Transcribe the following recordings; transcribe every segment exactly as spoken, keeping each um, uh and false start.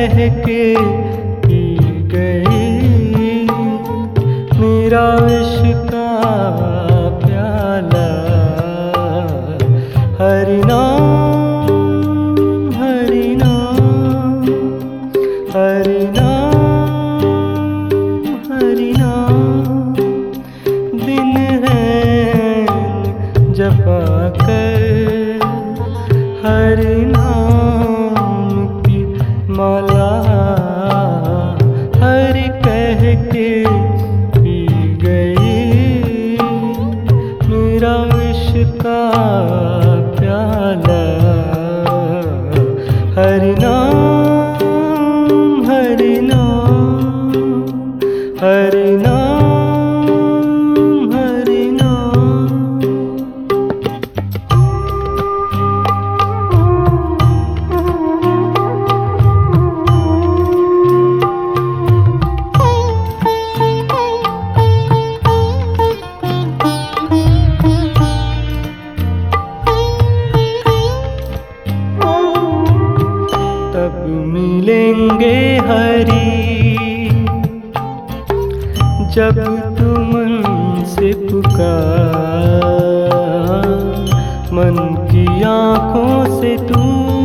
कह के पी गई मेरा विष का प्याला। हरि नाम हरि नाम हरि नाम हरि नाम, दिन है जपा कर हरि नाम की माला। हरि कह के पी गई मेरा विष का प्याला। हरि नाम हरि नाम हरि नाम हरि नाम। तब मिलेंगे हरि जब तू मन से पुकार, मन की आँखों से तू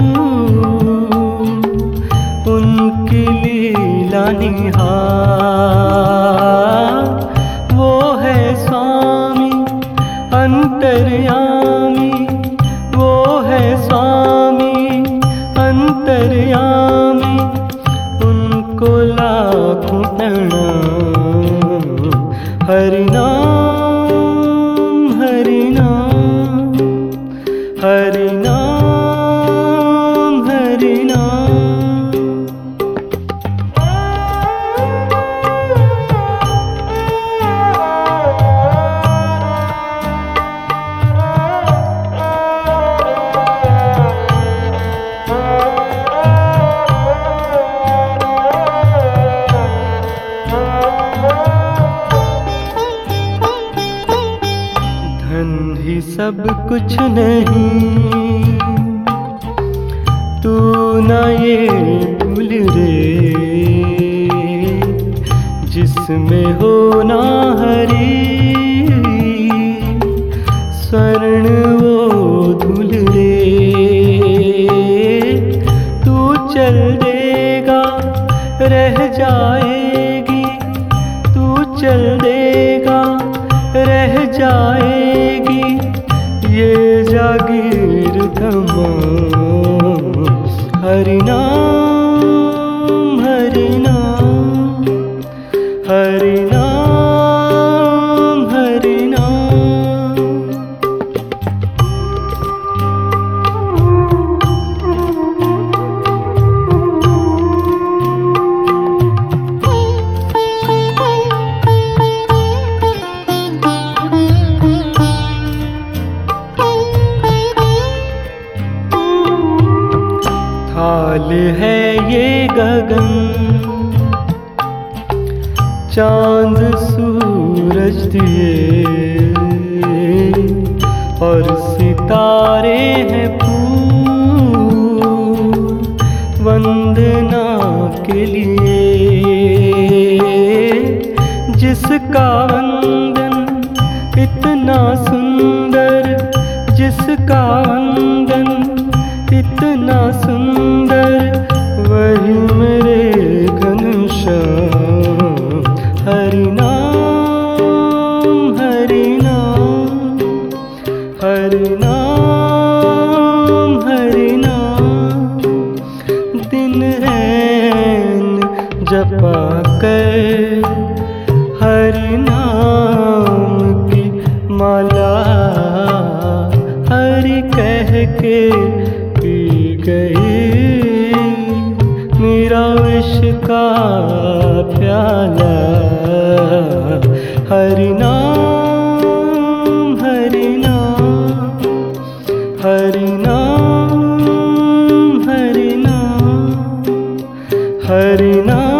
उनकी लीला निहार। वो है स्वामी अंतर्यामी, वो है स्वामी अंतर्यामी, उनको लाखों प्रणाम। हरि नाम हरि नाम हरि नाम हरि नाम। धन ही सब कुछ नहीं, तू ना ये भूल रे, जिसमें हो ना हरि स्वर्ण वो धूल रे। तू चल देगा रह जाएगी, तू चल देगा रह जाएगी ये जागीर तमाम। हरि नाम हरि नाम हरि नाम हरि नाम। थाल है ये गगन, चांद सूरज दिए और सितारे हैं फूल वंदना के लिए। जिसका वंदन इतना सुंदर, जिसका वंदन इतना सुंदर, वही मेरे घनश्याम। हरि नाम हरि नाम हरि नाम हरि नाम, दिन रैन जपा कर हरि नाम की माला। हरि कह के पी गई मेरा विष का प्याला। हरि नाम हरि नाम हरि नाम हरि नाम हरि नाम।